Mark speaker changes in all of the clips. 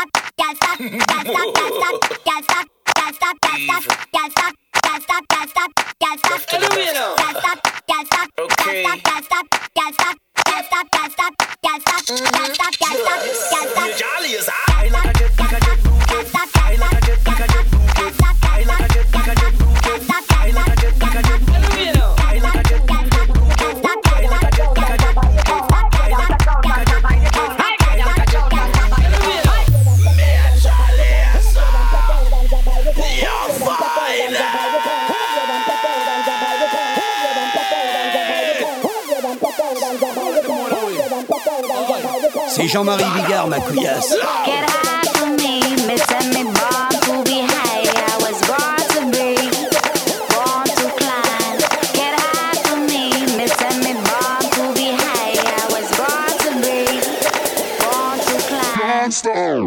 Speaker 1: C'est Jean-Marie Bigard, ma couillasse.
Speaker 2: Get high for me, missing me born to be high. I was born to be, born to climb. Get high for me, missing me born to be high. I was born to be, born to climb.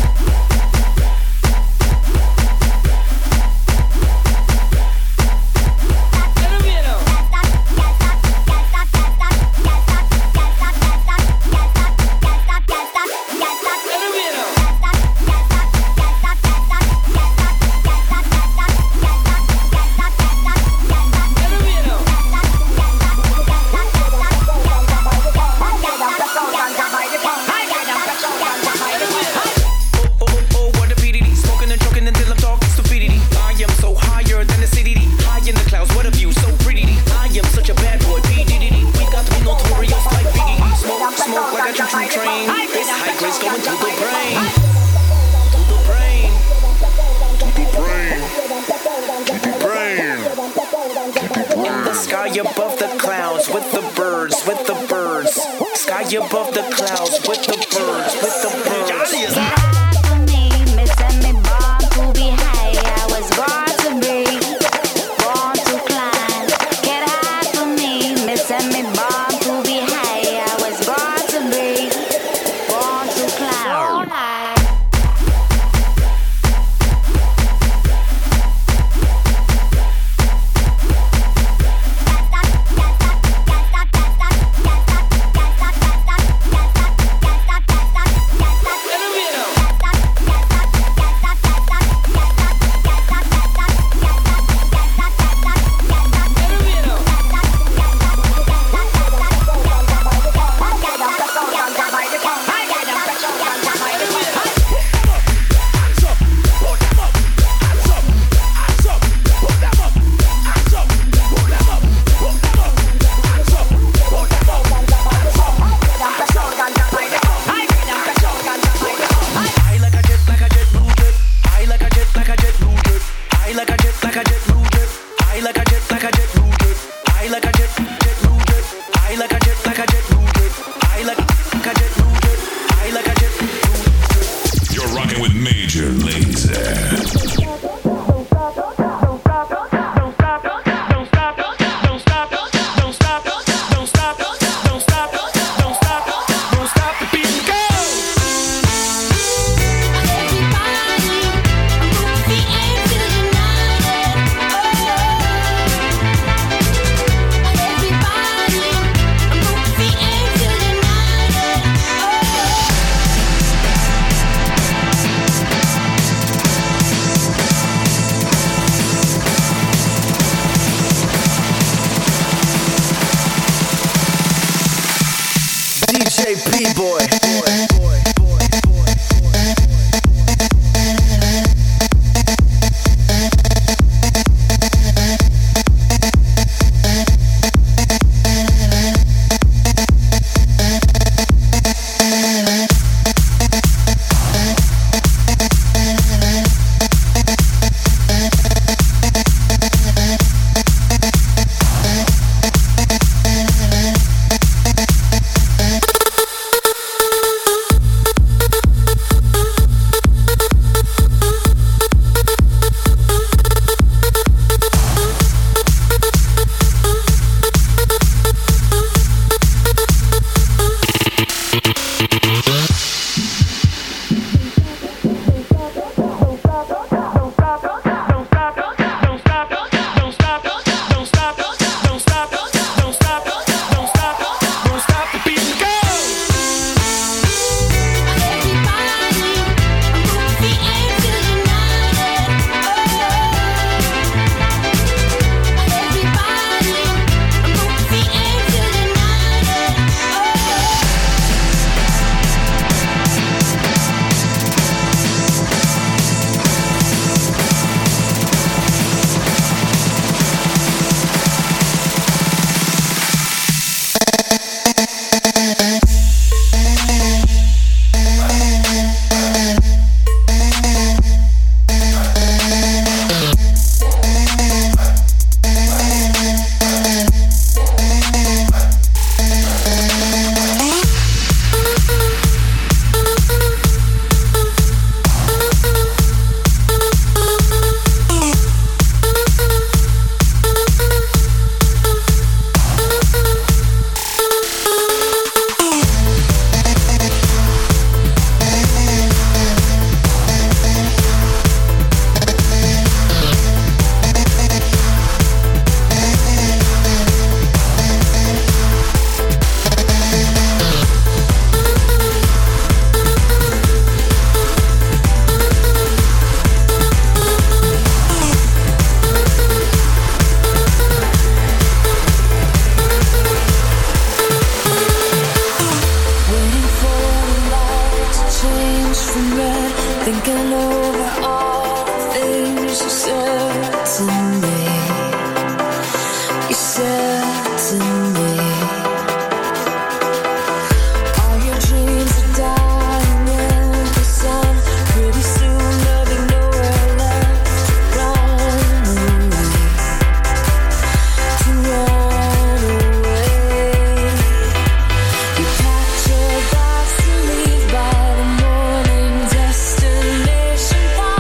Speaker 3: Above the clouds with the birds, with the birds. Sky above the clouds with the birds, with the birds.
Speaker 2: Get high for me, missing me born to be high. I was born to be, born to climb. Get high for me, missing me born to be high. I was born to be, born to climb.
Speaker 4: and red, thinking over all the things you said to me. You said to me, all your dreams are dying in the sun. Pretty soon there'll be nowhere left to run away, to run away. You packed your bags to leave by the morning, destination far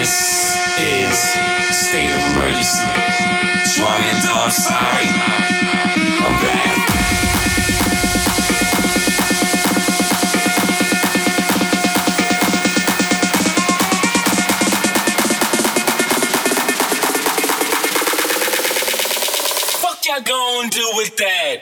Speaker 5: This is state of emergency. Swung into, I'm sorry. I'm back. Fuck y'all gonna do with that?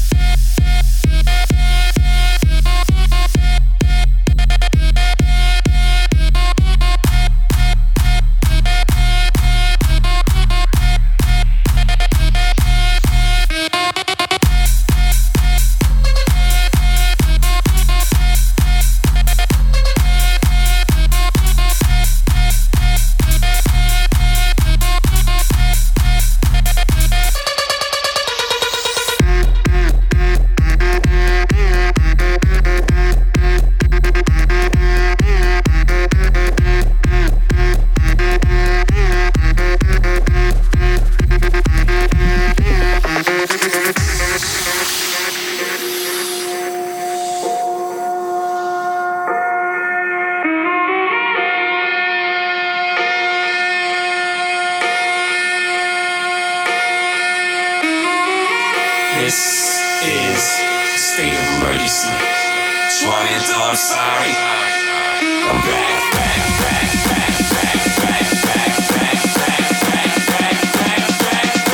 Speaker 5: This is state of emergency. Swung into, I'm sorry. I'm back, back, back, back, back, back, back, back, back, back, back, back, back,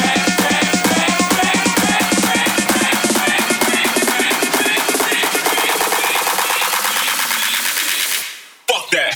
Speaker 5: fuck that.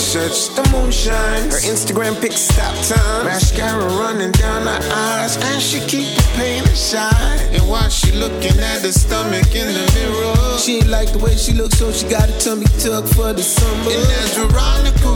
Speaker 6: T-shirts, the moonshine. Her Instagram pics stop time. Mascara running down her eyes, and she keep the pain aside. And while she looking at her stomach in the mirror, she ain't like the way she looks, so she got a tummy tuck for the summer. And that's Veronica,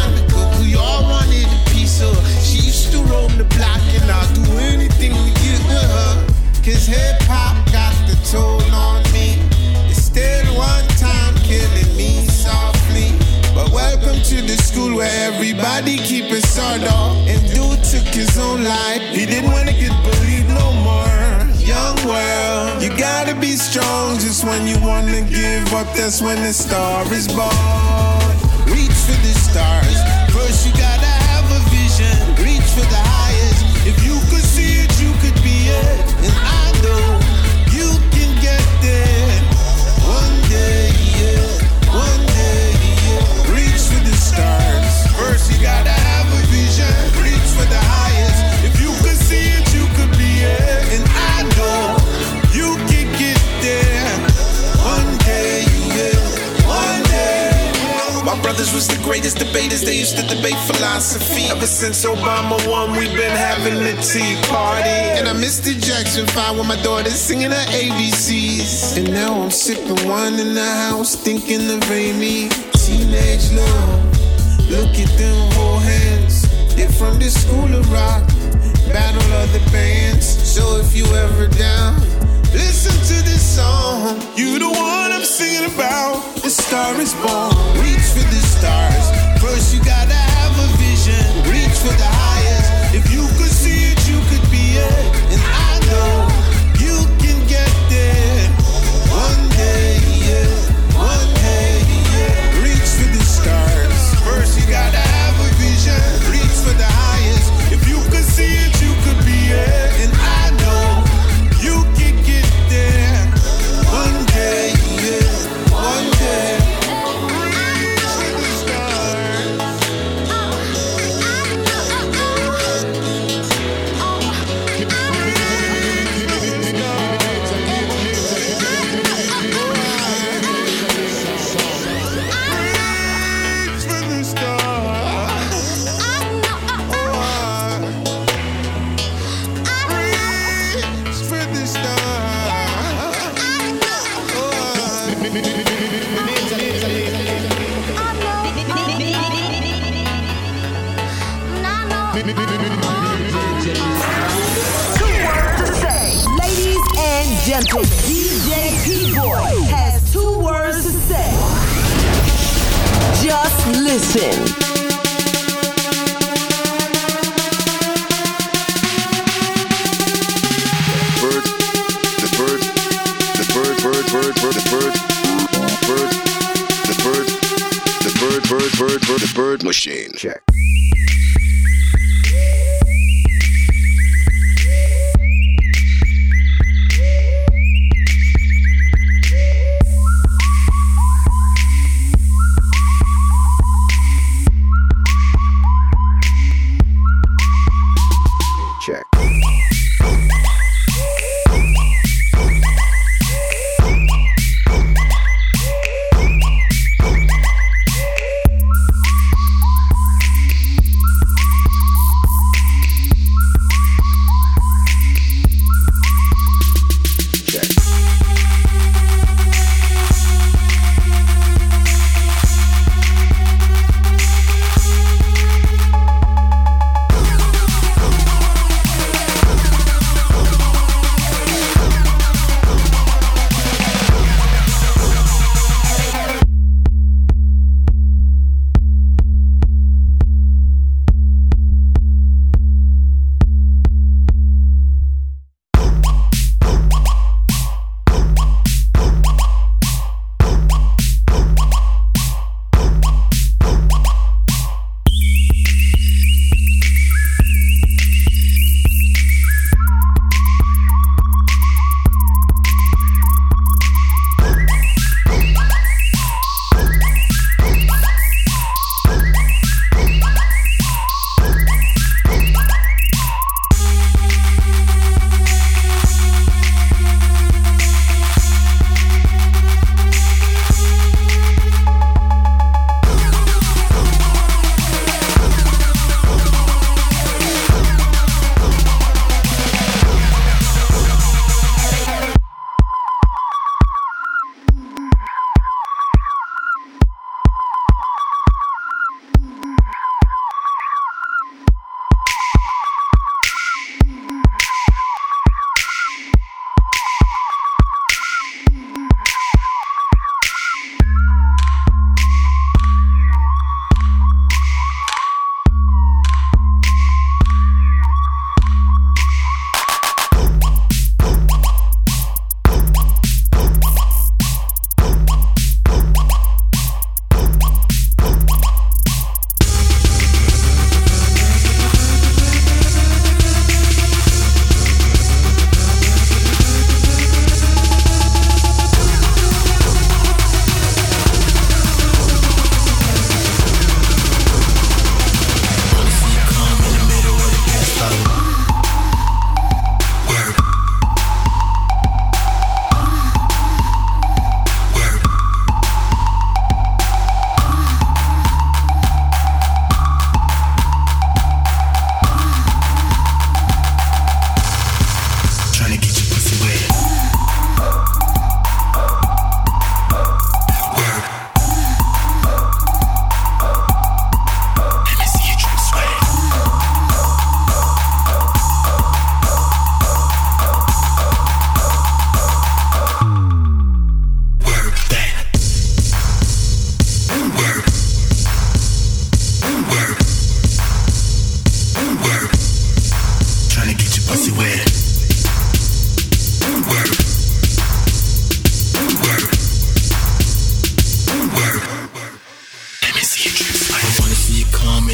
Speaker 6: we all wanted a piece of her. She used to roam the block, and I'll do anything to get to her. Cause hip-hop got the toll on me. It's still one time killing me softly. But welcome to the school where everybody keep it sawed off. And dude took his own life. He didn't want to get bullied no more. Young world, you gotta be strong. Just when you wanna give up, that's when the star is born. Reach for the stars. First you gotta have a vision. Reach for the highest. If you could see it, you could be it. And I know you can get there. One day, yeah. One day, yeah. Reach for the stars. First you gotta have a vision. Reach for the highest. If you could see it, you could be it. And I know you can get there. One day, yeah. One day. My brothers was the greatest debaters. They used to debate philosophy. Ever since Obama won, we've been having the Tea Party. And I missed the Jackson 5 with my daughter singing her ABCs. And now I'm sipping wine in the house, thinking of Amy. Teenage love, look at them whole hands. They're from the school of rock, battle of the bands. So if you ever down, listen to this song. You the one I'm singing about. The star is born. Reach for the stars. First you gotta have a vision. Reach for the highest. If you could see it, you could be it. And I know you can get there. One day, yeah. One day, yeah. Reach for the stars. First you gotta have a vision. Reach for the highest. If you could see it, you could be it. And I know you can get there. One day, yeah. One day.
Speaker 7: Gentle DJ P-Boy has 2 words to say. Just listen.
Speaker 1: The bird machine. Check.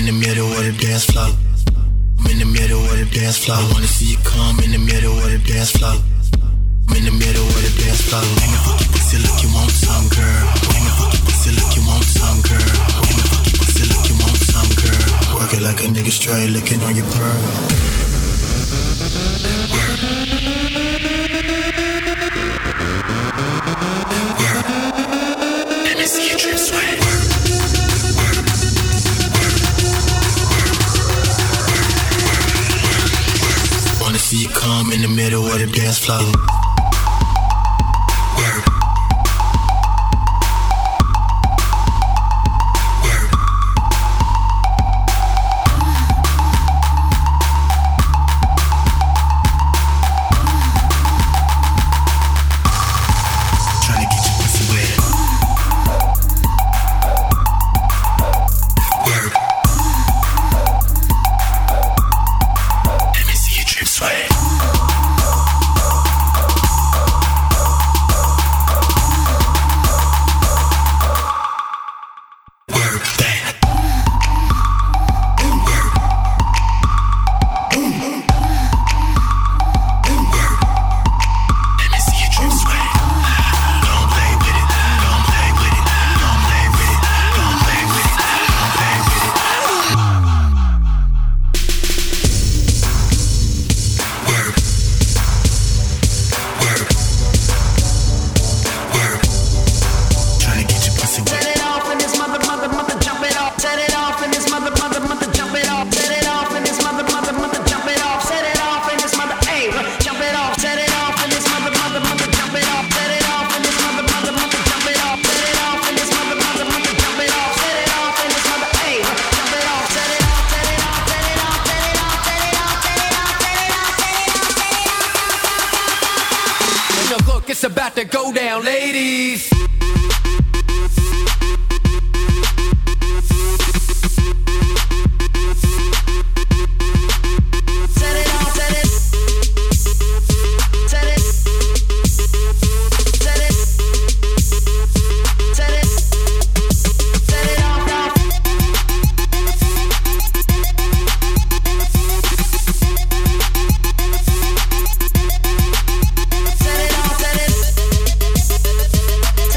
Speaker 8: in the middle of the dance floor. I'm in the middle of the dance floor. I wanna see you come in the middle of the dance floor. I'm in the middle of the dance floor. Bang the fucking pussy like you want some, girl. Bang the fucking pussy like you want some, girl. Bang the fucking pussy like you want some, girl. Work it like a nigga straight licking on your pearl. Work. Work. Let me see you drip sweat. Wanna see you come in the middle of the dance floor. Word. Word. Tryna get your pussy wet. Word. Let me see you drip sweat.
Speaker 1: It's about to go down, ladies.
Speaker 4: Set it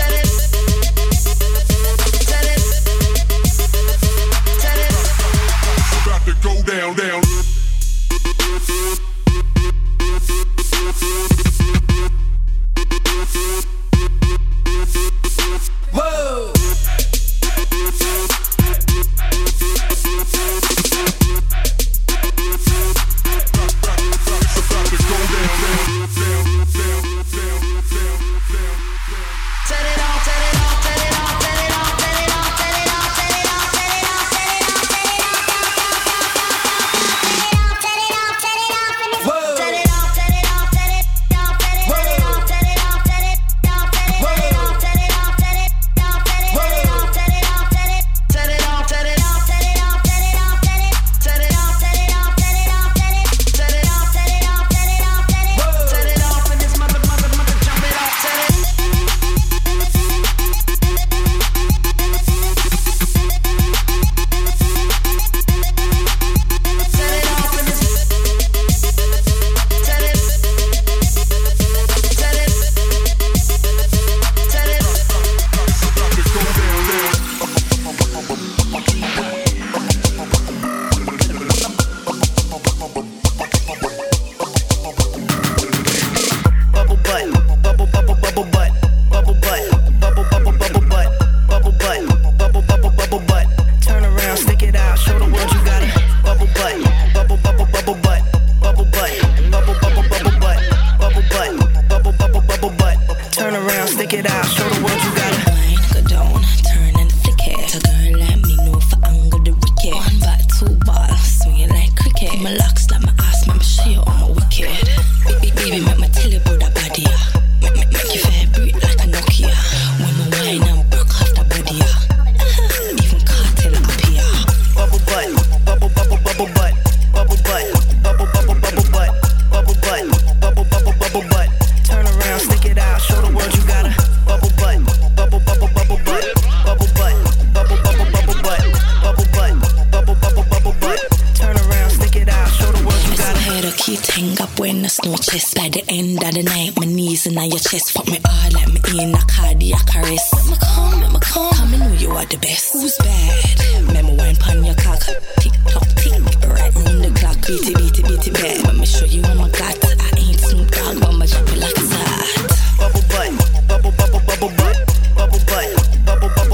Speaker 4: other night, my knees and on your chest. Fuck me hard like me in a cardiac arrest. Let me come. Come and know you are the best. Who's bad? Remember wine pan your cock. Tick tock tick, right round the clock. Beat it bad. Let me show you what I got. I ain't Snoop Dogg, but my drop it like it's hot.
Speaker 3: Bubble butt, bubble butt, bubble butt, bubble butt, bubble butt,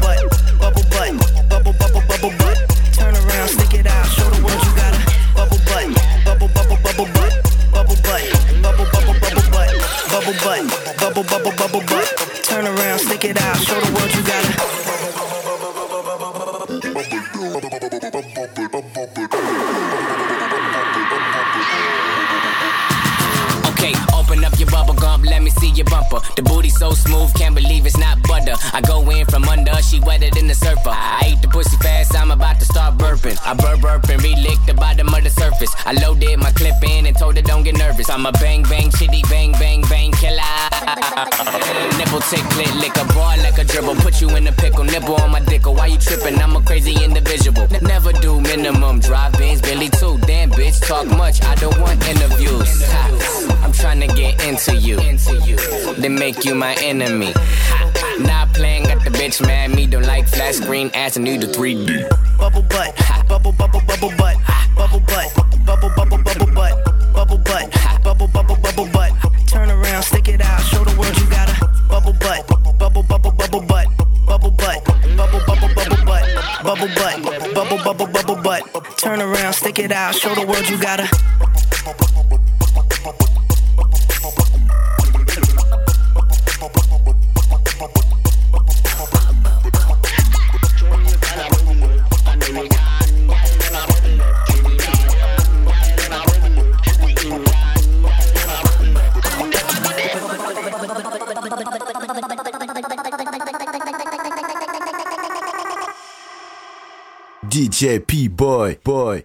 Speaker 3: bubble butt. Turn around, stick it out, show the world you got a bubble butt, bubble butt, bubble butt, bubble butt, bubble butt. Turn around, stick it out, show the world you got a.
Speaker 9: Okay, open up your bubble gum, let me see your bumper. The booty so smooth, can't believe it's not butter. I go in from under, she wetter than the surfer. I ate the pussy fast, I'm about to start burping. I burp and re-lick the bottom of the surface. I loaded my clip in and told her don't get nervous. I'm a bang bang chitty bang bang bang killer. Nipple tick lick a ball like a dribble. Put you in a pickle, nipple on my dick. Why you tripping? I'm a crazy individual. Never do minimum, drive-ins, Billy too. Damn bitch, talk much, I don't want interviews. I'm trying to get into you, then make you my enemy. Not playing, got the bitch mad. Me don't like flat screen ass and need the 3D.
Speaker 3: Bubble butt, bubble butt, bubble butt, bubble butt, bubble butt, bubble butt, bubble butt. Turn around, stick it out, show the world you got a bubble butt, bubble butt, bubble butt, bubble butt, bubble butt. Turn around, stick it out, show the world you got a.
Speaker 10: DJ P-Boy, boy.